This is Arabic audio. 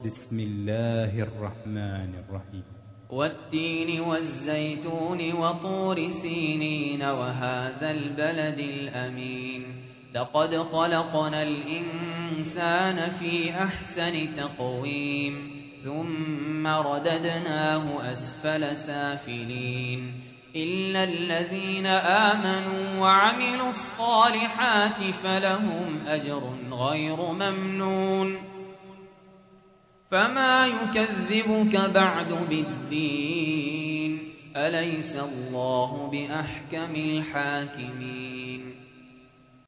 بسم الله الرحمن الرحيم. والتين والزيتون وطور سينين وهذا البلد الأمين لقد خلقنا الإنسان في أحسن تقويم ثم رددناه أسفل سافلين إلا الذين آمنوا وعملوا الصالحات فلهم أجر غير ممنون فما يكذبك بعد بالدين أليس الله بأحكم الحاكمين